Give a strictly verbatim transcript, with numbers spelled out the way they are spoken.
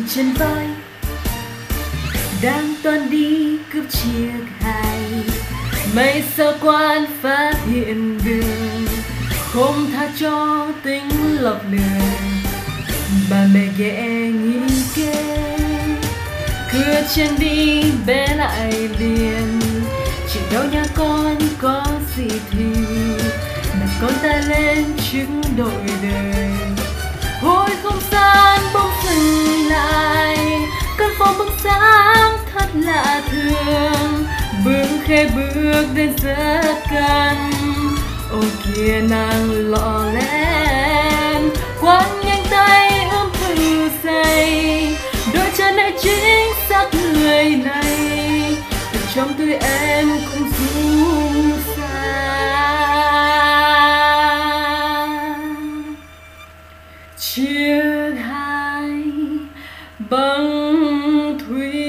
trên vai đang toan đi cướp chiếc hai, mây sao quan phát hiện đường không tha cho tính lọc lừa. Bà mẹ ghé nghĩ kế cửa trên đi bé lại liền, chuyện đâu nhà con có gì thì mà con ta lên chứng đội đời. Hồi không gian bỗng dừng lại, căn phòng bừng sáng thật lạ thường, bước khẽ bước đến rất gần. Ôi kia nàng lọ lem quăng nhanh tay ôm thử dậy, đôi chân ấy chính xác người này, từ trong tôi em cũng rung xa. Chiếc hai băng thủy